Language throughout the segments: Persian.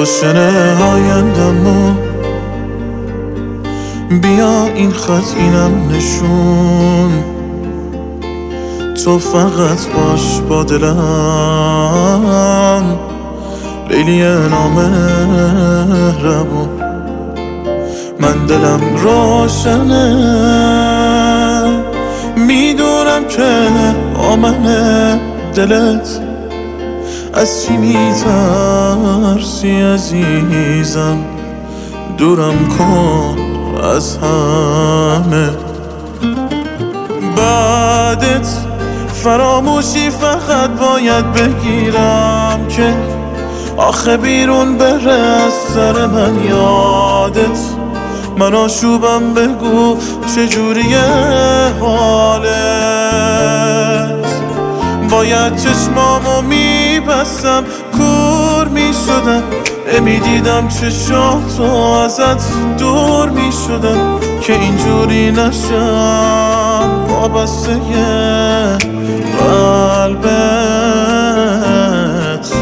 روشن آیندمو بیا این خط اینم نشون، تو فقط باش با دلم لیلی نامهربون. من دلم روشنه، میدونم که آمنه دلت از چی میترسی عزیزم، دورم کن از همه. بعدت فراموشی فقط باید بگیرم که آخه بیرون بره از سر من یادت. من آشوبم بگو چجوریه حالت. باید چشمامو میبستم کور میشدم، نمیدیدم چشاتو ازت دور میشدم که اینجوری نشم وابسته قلبت.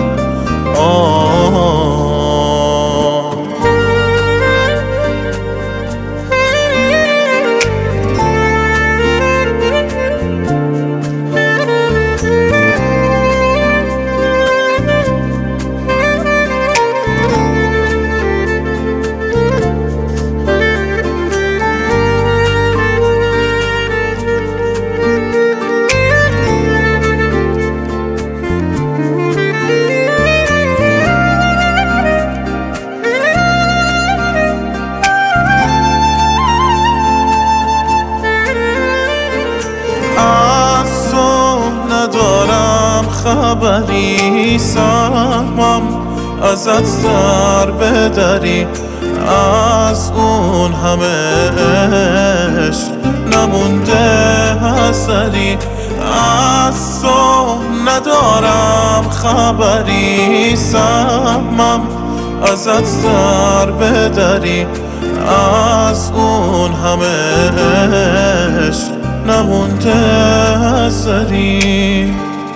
ندارم خبری، سهمم ازت در بدری، از اون همه عشق نمونده اثری. از تو ندارم خبری، سهمم ازت در بدری، از اون همه عشق نمونده اثری.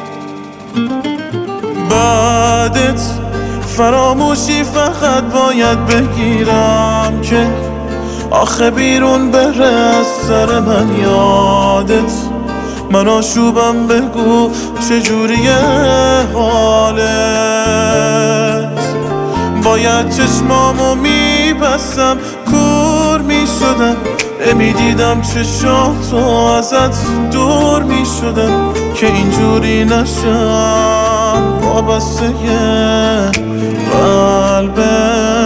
بعدت فراموشی فقط باید بگیرم که آخه بیرون بره از سر من یادت. من آشوبم بگو چجوریه حالت. باید چشمامو میبستم کور میشدم، نمیدیدم چشاتو ازت دور میشدم که اینجوری نشم وابسته قلبت.